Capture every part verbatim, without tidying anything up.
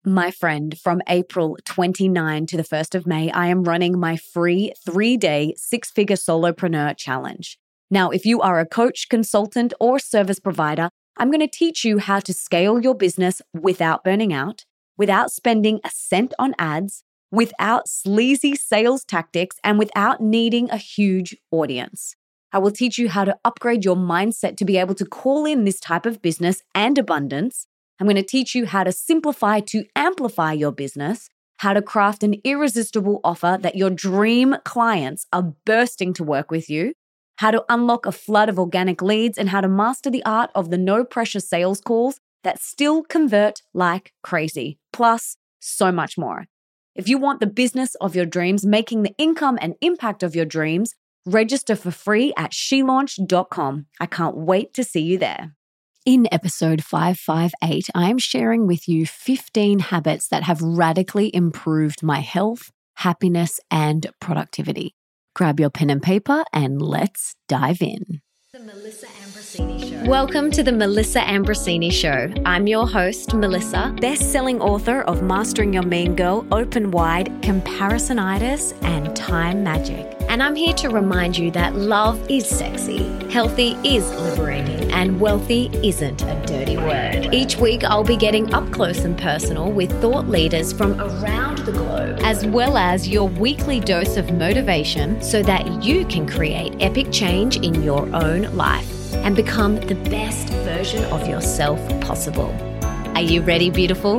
My friend, from April twenty-ninth to the first of May, I am running my free three-day six-figure solopreneur challenge. Now, if you are a coach, consultant, or service provider, I'm going to teach you how to scale your business without burning out, without spending a cent on ads, without sleazy sales tactics, and without needing a huge audience. I will teach you how to upgrade your mindset to be able to call in this type of business and abundance. I'm going to teach you how to simplify to amplify your business, how to craft an irresistible offer that your dream clients are bursting to work with you, how to unlock a flood of organic leads, and how to master the art of the no-pressure sales calls that still convert like crazy, plus so much more. If you want the business of your dreams, making the income and impact of your dreams, register for free at she launch dot com. I can't wait to see you there. In episode five fifty-eight, I am sharing with you fifteen habits that have radically improved my health, happiness, and productivity. Grab your pen and paper and let's dive in. The Melissa Ambrosini Show. Welcome to the Melissa Ambrosini Show. I'm your host, Melissa, best-selling author of Mastering Your Mean Girl, Open Wide, Comparisonitis, and Time Magic. And I'm here to remind you that love is sexy, healthy is liberating, and wealthy isn't a dirty word. Each week, I'll be getting up close and personal with thought leaders from around the globe, as well as your weekly dose of motivation so that you can create epic change in your own life and become the best version of yourself possible. Are you ready, beautiful?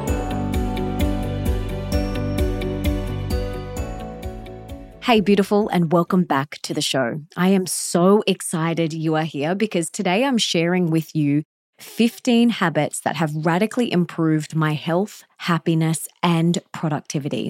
Hey, beautiful, and welcome back to the show. I am so excited you are here because today I'm sharing with you fifteen habits that have radically improved my health, happiness, and productivity.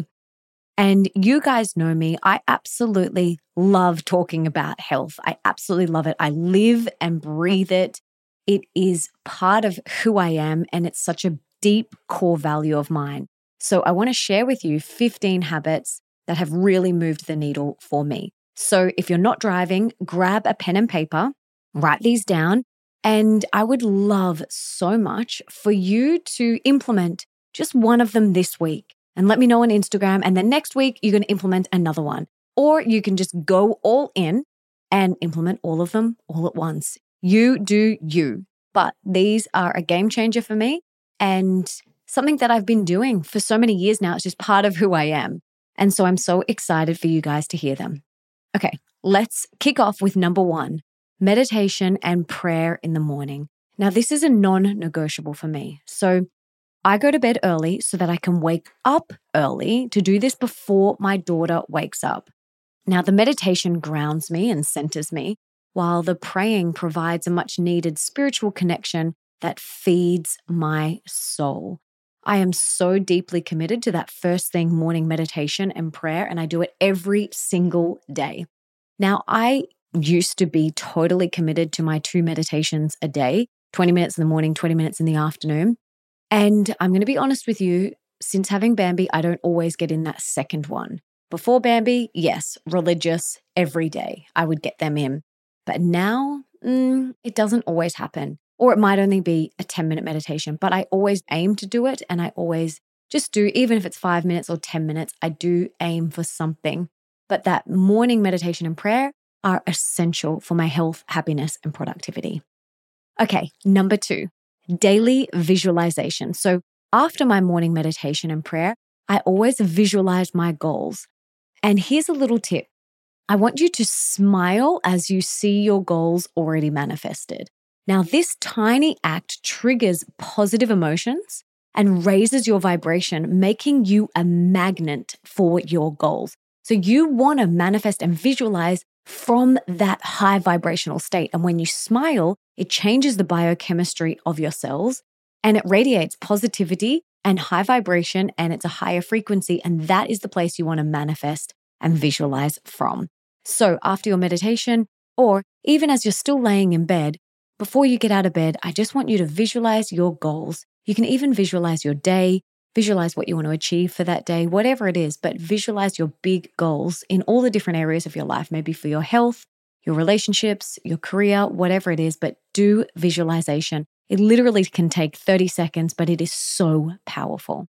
And you guys know me, I absolutely love talking about health. I absolutely love it. I live and breathe it. It is part of who I am, and it's such a deep core value of mine. So I want to share with you fifteen habits that have really moved the needle for me. So if you're not driving, grab a pen and paper, write these down, and I would love so much for you to implement just one of them this week. And let me know on Instagram, and then next week you're going to implement another one. Or you can just go all in and implement all of them all at once. You do you. But these are a game changer for me and something that I've been doing for so many years now. It's just part of who I am. And so I'm so excited for you guys to hear them. Okay, let's kick off with number one, meditation and prayer in the morning. Now, this is a non-negotiable for me. So I go to bed early so that I can wake up early to do this before my daughter wakes up. Now, the meditation grounds me and centers me, while the praying provides a much needed spiritual connection that feeds my soul. I am so deeply committed to that first thing morning meditation and prayer, and I do it every single day. Now, I used to be totally committed to my two meditations a day, twenty minutes in the morning, twenty minutes in the afternoon. And I'm going to be honest with you, since having Bambi, I don't always get in that second one. Before Bambi, yes, religious every day. I would get them in. But now, mm, it doesn't always happen. Or it might only be a ten-minute meditation, but I always aim to do it, and I always just do, even if it's five minutes or ten minutes, I do aim for something. But that morning meditation and prayer are essential for my health, happiness, and productivity. Okay, number two, daily visualization. So after my morning meditation and prayer, I always visualize my goals. And here's a little tip. I want you to smile as you see your goals already manifested. Now, this tiny act triggers positive emotions and raises your vibration, making you a magnet for your goals. So you want to manifest and visualize from that high vibrational state. And when you smile, it changes the biochemistry of your cells and it radiates positivity and high vibration, and it's a higher frequency. And that is the place you want to manifest and visualize from. So after your meditation, or even as you're still laying in bed, before you get out of bed, I just want you to visualize your goals. You can even visualize your day, visualize what you want to achieve for that day, whatever it is, but visualize your big goals in all the different areas of your life, maybe for your health, your relationships, your career, whatever it is, but do visualization. It literally can take thirty seconds, but it is so powerful.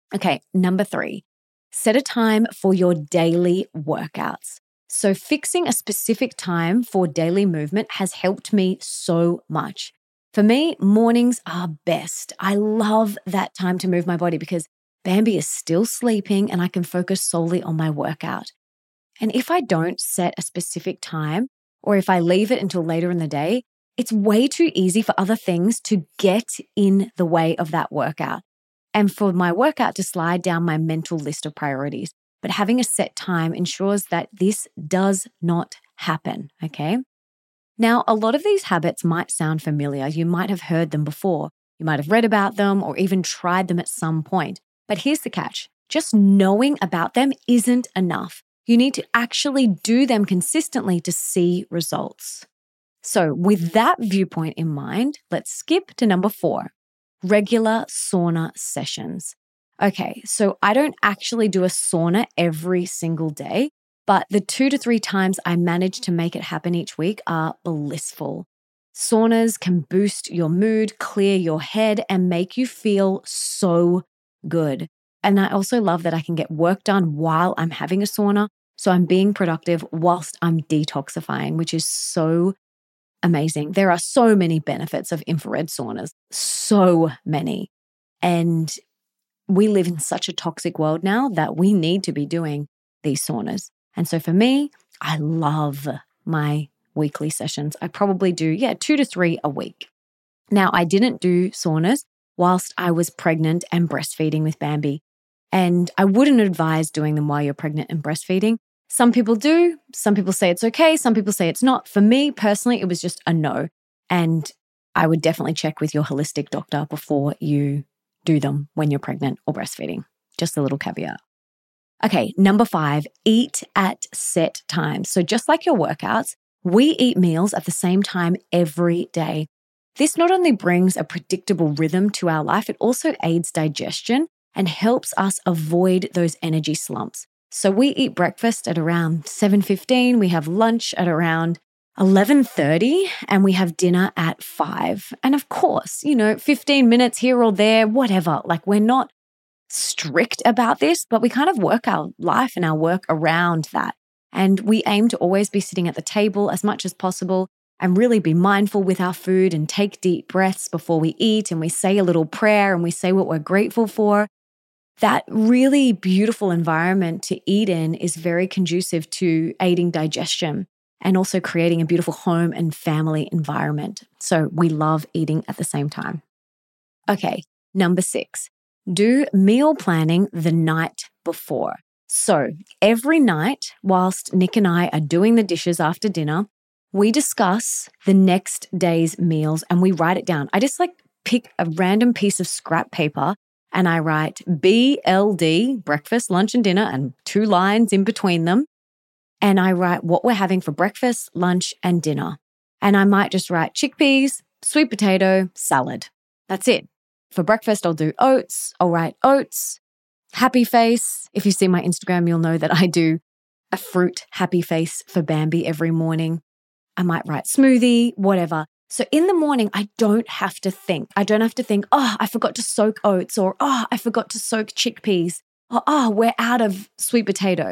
Okay, number three, set a time for your daily workouts. So fixing a specific time for daily movement has helped me so much. For me, mornings are best. I love that time to move my body because Bambi is still sleeping and I can focus solely on my workout. And if I don't set a specific time, or if I leave it until later in the day, it's way too easy for other things to get in the way of that workout. And for my workout to slide down my mental list of priorities. But having a set time ensures that this does not happen, okay? Now, a lot of these habits might sound familiar. You might have heard them before. You might have read about them or even tried them at some point. But here's the catch. Just knowing about them isn't enough. You need to actually do them consistently to see results. So with that viewpoint in mind, let's skip to number four, regular sauna sessions. Okay, so I don't actually do a sauna every single day, but the two to three times I manage to make it happen each week are blissful. Saunas can boost your mood, clear your head, and make you feel so good. And I also love that I can get work done while I'm having a sauna, so I'm being productive whilst I'm detoxifying, which is so amazing. There are so many benefits of infrared saunas, so many. And we live in such a toxic world now that we need to be doing these saunas. And so for me, I love my weekly sessions. I probably do, yeah, two to three a week. Now, I didn't do saunas whilst I was pregnant and breastfeeding with Bambi. And I wouldn't advise doing them while you're pregnant and breastfeeding. Some people do. Some people say it's okay. Some people say it's not. For me personally, it was just a no. And I would definitely check with your holistic doctor before you do them when you're pregnant or breastfeeding. Just a little caveat. Okay, number five, eat at set times. So just like your workouts, we eat meals at the same time every day. This not only brings a predictable rhythm to our life, it also aids digestion and helps us avoid those energy slumps. So we eat breakfast at around seven fifteen, we have lunch at around eleven thirty, and we have dinner at five. And of course, you know, fifteen minutes here or there, whatever. Like we're not strict about this, but we kind of work our life and our work around that. And we aim to always be sitting at the table as much as possible and really be mindful with our food and take deep breaths before we eat, and we say a little prayer and we say what we're grateful for. That really beautiful environment to eat in is very conducive to aiding digestion and also creating a beautiful home and family environment. So we love eating at the same time. Okay, number six, do meal planning the night before. So every night, whilst Nick and I are doing the dishes after dinner, we discuss the next day's meals and we write it down. I just like pick a random piece of scrap paper and I write B L D, breakfast, lunch, and dinner, and two lines in between them. And I write what we're having for breakfast, lunch, and dinner. And I might just write chickpeas, sweet potato, salad. That's it. For breakfast, I'll do oats. I'll write oats, happy face. If you see my Instagram, you'll know that I do a fruit happy face for Bambi every morning. I might write smoothie, whatever. So in the morning, I don't have to think. I don't have to think, oh, I forgot to soak oats, or oh, I forgot to soak chickpeas, or oh, we're out of sweet potato.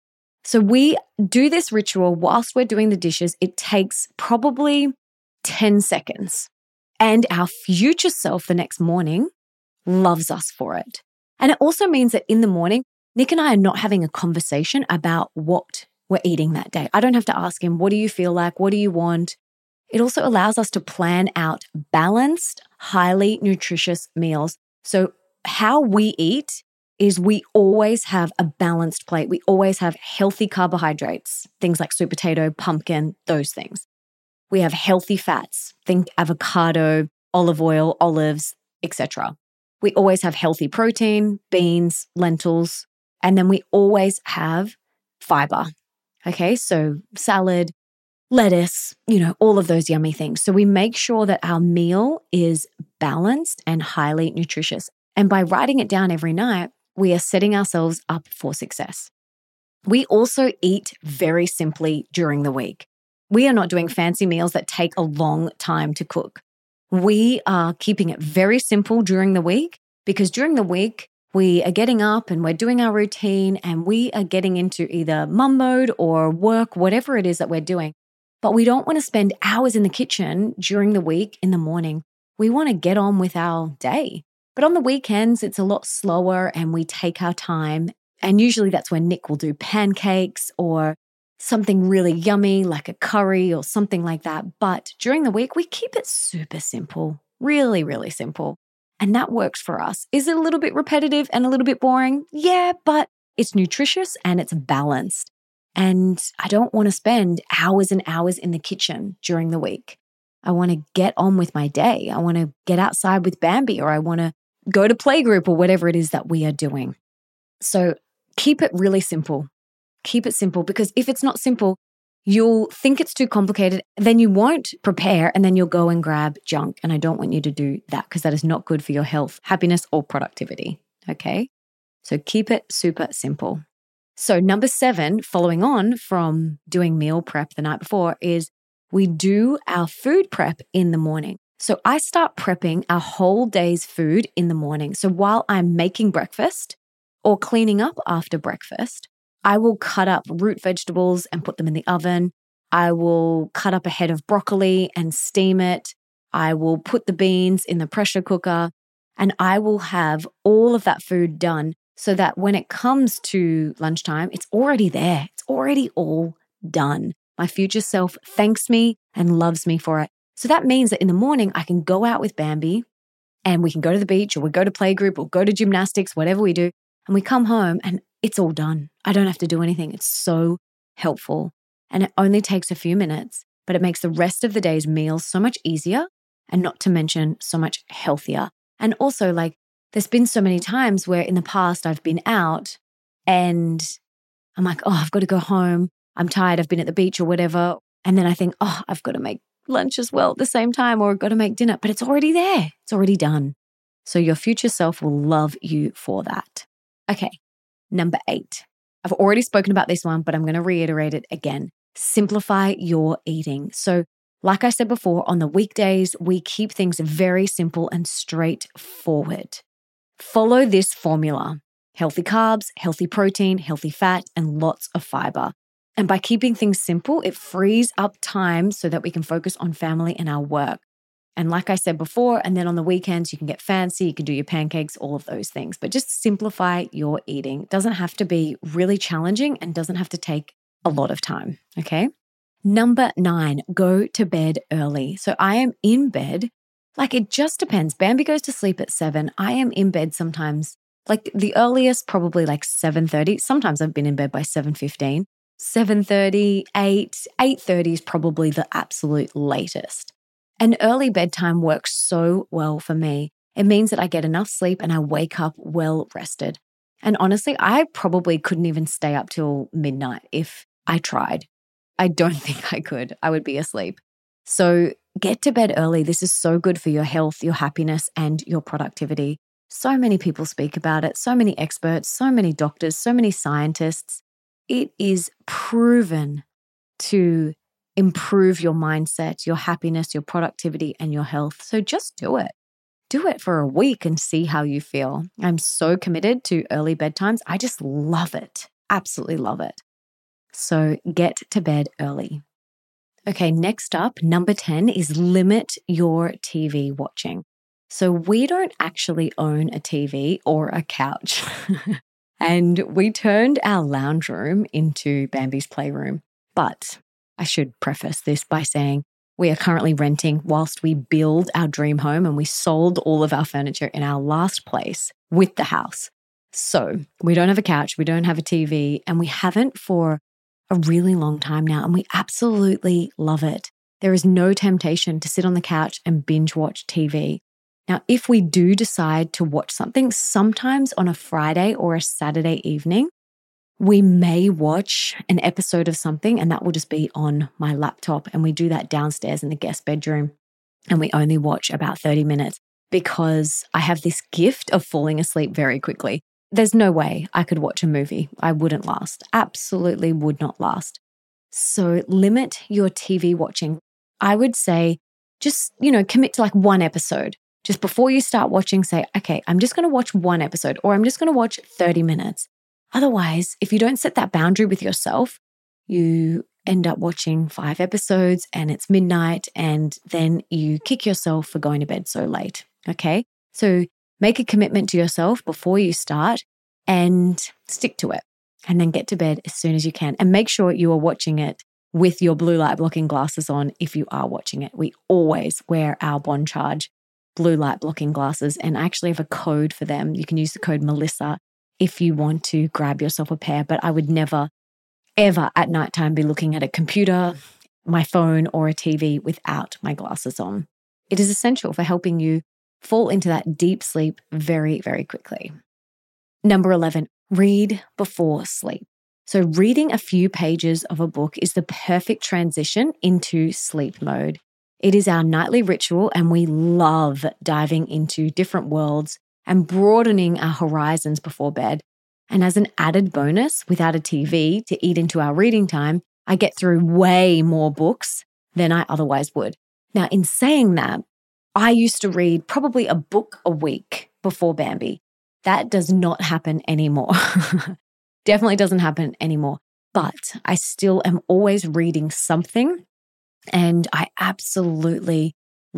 So we do this ritual whilst we're doing the dishes. It takes probably ten seconds. And our future self the next morning loves us for it. And it also means that in the morning, Nick and I are not having a conversation about what we're eating that day. I don't have to ask him, what do you feel like? What do you want? It also allows us to plan out balanced, highly nutritious meals. So how we eat is we always have a balanced plate. We always have healthy carbohydrates, things like sweet potato, pumpkin, those things. We have healthy fats, think avocado, olive oil, olives, et cetera. We always have healthy protein, beans, lentils, and then we always have fiber. Okay, so salad, lettuce, you know, all of those yummy things. So we make sure that our meal is balanced and highly nutritious. And by writing it down every night, we are setting ourselves up for success. We also eat very simply during the week. We are not doing fancy meals that take a long time to cook. We are keeping it very simple during the week because during the week, we are getting up and we're doing our routine and we are getting into either mum mode or work, whatever it is that we're doing. But we don't want to spend hours in the kitchen during the week in the morning. We want to get on with our day. But on the weekends, it's a lot slower and we take our time. And usually that's when Nick will do pancakes or something really yummy like a curry or something like that. But during the week, we keep it super simple, really, really simple. And that works for us. Is it a little bit repetitive and a little bit boring? Yeah, but it's nutritious and it's balanced. And I don't want to spend hours and hours in the kitchen during the week. I want to get on with my day. I want to get outside with Bambi, or I want to go to playgroup or whatever it is that we are doing. So keep it really simple. Keep it simple, because if it's not simple, you'll think it's too complicated, then you won't prepare, and then you'll go and grab junk. And I don't want you to do that, because that is not good for your health, happiness, or productivity. Okay? So keep it super simple. So number seven, following on from doing meal prep the night before, is we do our food prep in the morning. So I start prepping our whole day's food in the morning. So while I'm making breakfast or cleaning up after breakfast, I will cut up root vegetables and put them in the oven. I will cut up a head of broccoli and steam it. I will put the beans in the pressure cooker, and I will have all of that food done so that when it comes to lunchtime, it's already there. It's already all done. My future self thanks me and loves me for it. So that means that in the morning, I can go out with Bambi and we can go to the beach, or we go to playgroup, or go to gymnastics, whatever we do. And we come home and it's all done. I don't have to do anything. It's so helpful. And it only takes a few minutes, but it makes the rest of the day's meals so much easier, and not to mention so much healthier. And also, like, there's been so many times where in the past I've been out and I'm like, oh, I've got to go home. I'm tired. I've been at the beach or whatever. And then I think, oh, I've got to make lunch as well at the same time, or I've got to make dinner, but it's already there. It's already done. So your future self will love you for that. Okay, number eight. I've already spoken about this one, but I'm going to reiterate it again. Simplify your eating. So like I said before, on the weekdays, we keep things very simple and straightforward. Follow this formula: healthy carbs, healthy protein, healthy fat, and lots of fiber. And by keeping things simple, it frees up time so that we can focus on family and our work. And like I said before, and then on the weekends, you can get fancy, you can do your pancakes, all of those things. But just simplify your eating. It doesn't have to be really challenging and doesn't have to take a lot of time, okay? Number nine, go to bed early. So I am in bed, like it just depends. Bambi goes to sleep at seven. I am in bed sometimes, like the earliest, probably like seven thirty. Sometimes I've been in bed by seven fifteen. seven thirty, eight, eight thirty is probably the absolute latest. An early bedtime works so well for me. It means that I get enough sleep and I wake up well rested. And honestly, I probably couldn't even stay up till midnight if I tried. I don't think I could. I would be asleep. So get to bed early. This is so good for your health, your happiness, and your productivity. So many people speak about it. So many experts, so many doctors, so many scientists. It is proven to improve your mindset, your happiness, your productivity, and your health. So just do it. Do it for a week and see how you feel. I'm so committed to early bedtimes. I just love it. Absolutely love it. So get to bed early. Okay, next up, number ten is limit your T V watching. So we don't actually own a T V or a couch. And we turned our lounge room into Bambi's playroom. But I should preface this by saying we are currently renting whilst we build our dream home, and we sold all of our furniture in our last place with the house. So we don't have a couch, we don't have a T V, and we haven't for a really long time now, and we absolutely love it. There is no temptation to sit on the couch and binge watch T V. Now, if we do decide to watch something, sometimes on a Friday or a Saturday evening, we may watch an episode of something, and that will just be on my laptop. And we do that downstairs in the guest bedroom. And we only watch about thirty minutes because I have this gift of falling asleep very quickly. There's no way I could watch a movie. I wouldn't last. Absolutely would not last. So limit your T V watching. I would say just, you know, commit to like one episode. Just before you start watching, say, okay, I'm just going to watch one episode or I'm just going to watch thirty minutes. Otherwise, if you don't set that boundary with yourself, you end up watching five episodes and it's midnight and then you kick yourself for going to bed so late, okay? So make a commitment to yourself before you start and stick to it, and then get to bed as soon as you can. And make sure you are watching it with your blue light blocking glasses on if you are watching it. We always wear our Bond Charge blue light blocking glasses, and I actually have a code for them. You can use the code Melissa if you want to grab yourself a pair, but I would never, ever at nighttime be looking at a computer, my phone, or a T V without my glasses on. It is essential for helping you fall into that deep sleep very, very quickly. Number eleven, read before sleep. So reading a few pages of a book is the perfect transition into sleep mode. It is our nightly ritual, and we love diving into different worlds and broadening our horizons before bed. And as an added bonus, without a T V to eat into our reading time, I get through way more books than I otherwise would. Now, in saying that, I used to read probably a book a week before Bambi. That does not happen anymore. Definitely doesn't happen anymore. But I still am always reading something. And I absolutely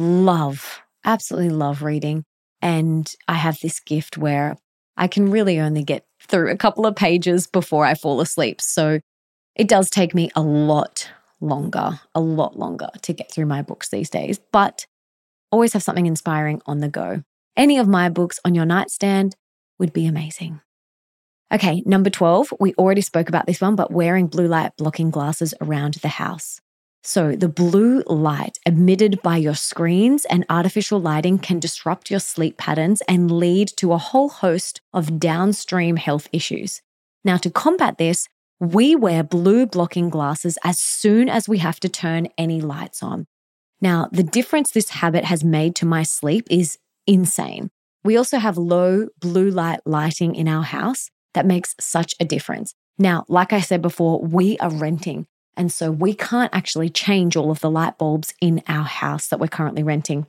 love, absolutely love reading. And I have this gift where I can really only get through a couple of pages before I fall asleep. So it does take me a lot longer, a lot longer to get through my books these days. But always have something inspiring on the go. Any of my books on your nightstand would be amazing. Okay, number twelve, we already spoke about this one, but wearing blue light blocking glasses around the house. So the blue light emitted by your screens and artificial lighting can disrupt your sleep patterns and lead to a whole host of downstream health issues. Now, to combat this, we wear blue blocking glasses as soon as we have to turn any lights on. Now, the difference this habit has made to my sleep is insane. We also have low blue light lighting in our house that makes such a difference. Now, like I said before, we are renting, and so we can't actually change all of the light bulbs in our house that we're currently renting.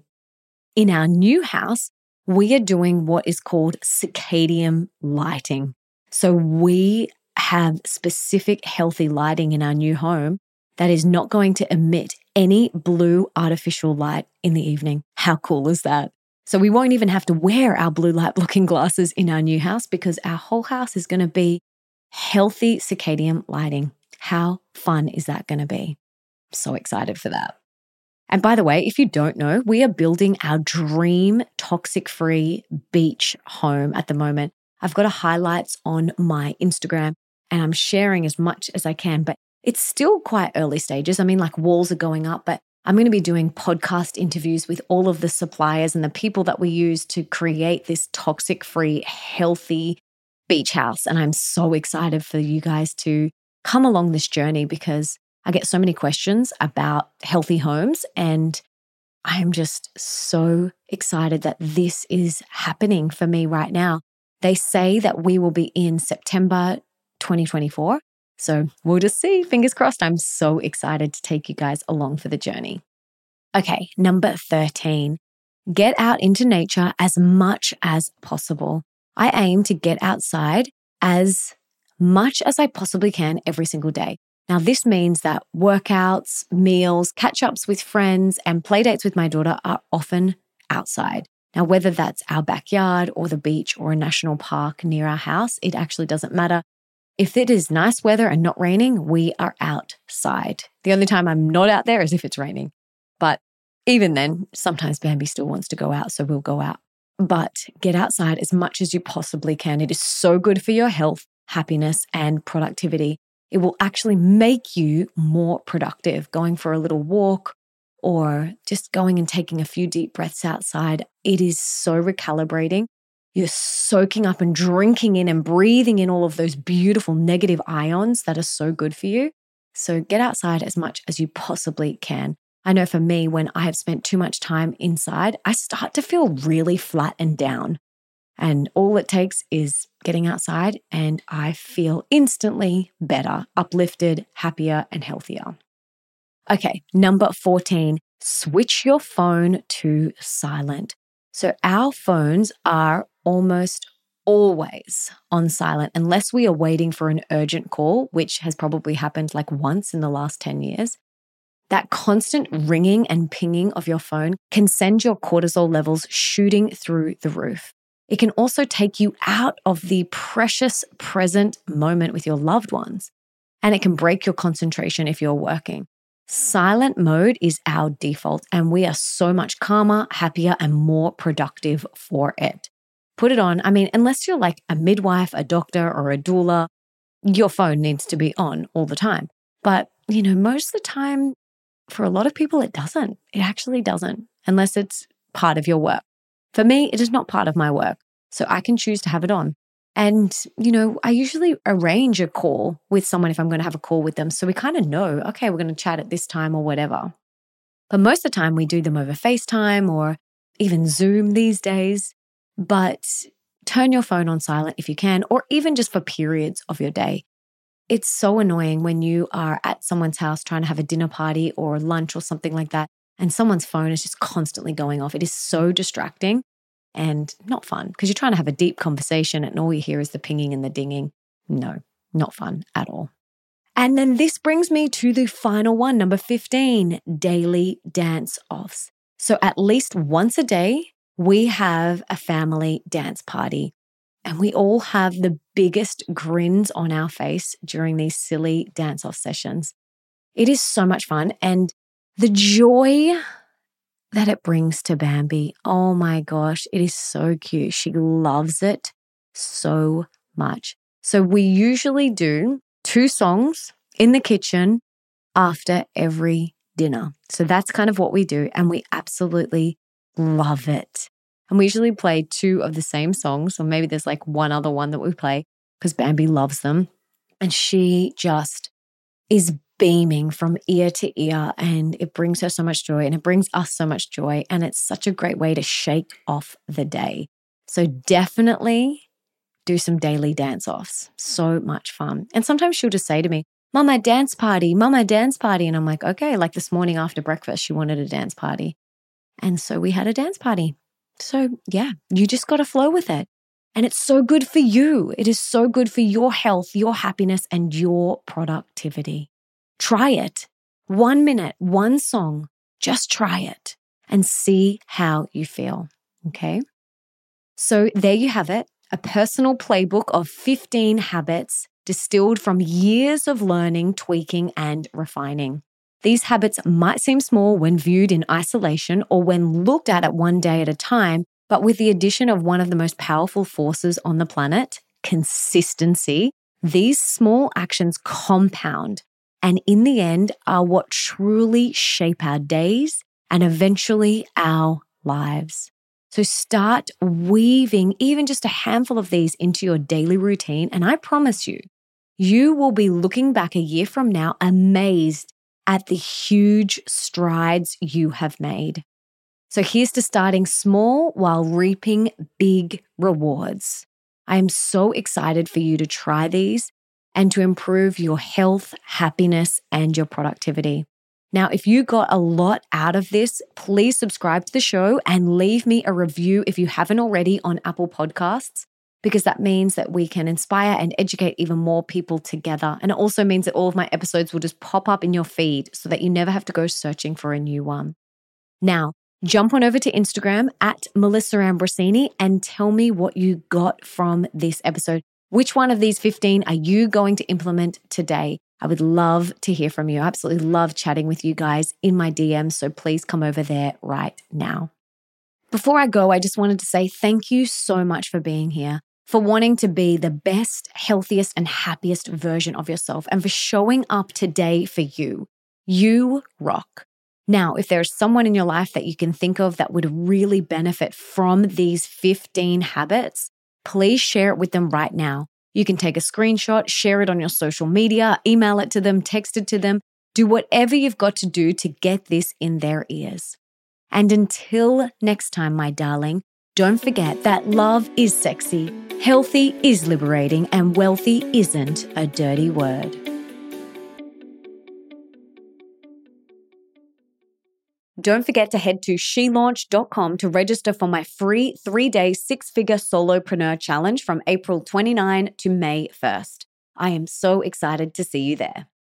In our new house, we are doing what is called circadian lighting. So we have specific healthy lighting in our new home that is not going to emit any blue artificial light in the evening. How cool is that? So we won't even have to wear our blue light blocking glasses in our new house because our whole house is going to be healthy circadian lighting. How fun is that going to be? I'm so excited for that. And by the way, if you don't know, we are building our dream toxic-free beach home at the moment. I've got a highlights on my Instagram and I'm sharing as much as I can, but it's still quite early stages. I mean, like walls are going up, but I'm going to be doing podcast interviews with all of the suppliers and the people that we use to create this toxic-free, healthy beach house. And I'm so excited for you guys to come along this journey because I get so many questions about healthy homes and I'm just so excited that this is happening for me right now. They say that we will be in September twenty twenty-four. So we'll just see. Fingers crossed. I'm so excited to take you guys along for the journey. Okay, number thirteen, get out into nature as much as possible. I aim to get outside as much as I possibly can every single day. Now, this means that workouts, meals, catch-ups with friends, and play dates with my daughter are often outside. Now, whether that's our backyard or the beach or a national park near our house, it actually doesn't matter. If it is nice weather and not raining, we are outside. The only time I'm not out there is if it's raining. But even then, sometimes Bambi still wants to go out, so we'll go out. But get outside as much as you possibly can. It is so good for your health, happiness, and productivity. It will actually make you more productive. Going for a little walk or just going and taking a few deep breaths outside, it is so recalibrating. You're soaking up and drinking in and breathing in all of those beautiful negative ions that are so good for you. So get outside as much as you possibly can. I know for me, when I have spent too much time inside, I start to feel really flat and down. And all it takes is getting outside and I feel instantly better, uplifted, happier, and healthier. Okay, number fourteen, switch your phone to silent. So our phones are almost always on silent unless we are waiting for an urgent call, which has probably happened like once in the last ten years. That constant ringing and pinging of your phone can send your cortisol levels shooting through the roof. It can also take you out of the precious present moment with your loved ones, and it can break your concentration if you're working. Silent mode is our default, and we are so much calmer, happier, and more productive for it. Put it on. I mean, unless you're like a midwife, a doctor, or a doula, your phone needs to be on all the time. But, you know, most of the time, for a lot of people, it doesn't. It actually doesn't, unless it's part of your work. For me, it is not part of my work, so I can choose to have it on. And, you know, I usually arrange a call with someone if I'm going to have a call with them. So we kind of know, okay, we're going to chat at this time or whatever. But most of the time we do them over FaceTime or even Zoom these days. But turn your phone on silent if you can, or even just for periods of your day. It's so annoying when you are at someone's house trying to have a dinner party or lunch or something like that, and someone's phone is just constantly going off. It is so distracting and not fun because you're trying to have a deep conversation and all you hear is the pinging and the dinging. No, not fun at all. And then this brings me to the final one, number fifteen, daily dance-offs. So at least once a day, we have a family dance party. And we all have the biggest grins on our face during these silly dance-off sessions. It is so much fun. And the joy that it brings to Bambi, oh my gosh, it is so cute. She loves it so much. So we usually do two songs in the kitchen after every dinner. So that's kind of what we do. And we absolutely love it. And we usually play two of the same songs, or maybe there's like one other one that we play because Bambi loves them. And she just is beaming from ear to ear, and it brings her so much joy and it brings us so much joy. And it's such a great way to shake off the day. So definitely do some daily dance-offs. So much fun. And sometimes she'll just say to me, Mama, dance party, Mama, dance party. And I'm like, okay, like this morning after breakfast, she wanted a dance party. And so we had a dance party. So yeah, you just got to flow with it. And it's so good for you. It is so good for your health, your happiness, and your productivity. Try it. One minute, one song, just try it and see how you feel. Okay. So there you have it. A personal playbook of fifteen habits distilled from years of learning, tweaking, and refining. These habits might seem small when viewed in isolation or when looked at at one day at a time, but with the addition of one of the most powerful forces on the planet, consistency, these small actions compound and in the end are what truly shape our days and eventually our lives. So start weaving even just a handful of these into your daily routine, and I promise you, you will be looking back a year from now amazed at the huge strides you have made. So here's to starting small while reaping big rewards. I am so excited for you to try these and to improve your health, happiness, and your productivity. Now, if you got a lot out of this, please subscribe to the show and leave me a review if you haven't already on Apple Podcasts, because that means that we can inspire and educate even more people together. And it also means that all of my episodes will just pop up in your feed so that you never have to go searching for a new one. Now, jump on over to Instagram at Melissa Ambrosini and tell me what you got from this episode. Which one of these fifteen are you going to implement today? I would love to hear from you. I absolutely love chatting with you guys in my D Ms, so please come over there right now. Before I go, I just wanted to say thank you so much for being here, for wanting to be the best, healthiest, and happiest version of yourself, and for showing up today for you. You rock. Now, if there's someone in your life that you can think of that would really benefit from these fifteen habits, please share it with them right now. You can take a screenshot, share it on your social media, email it to them, text it to them, do whatever you've got to do to get this in their ears. And until next time, my darling, don't forget that love is sexy, healthy is liberating, and wealthy isn't a dirty word. Don't forget to head to she launch dot com to register for my free three-day six-figure solopreneur challenge from April twenty-ninth to May first. I am so excited to see you there.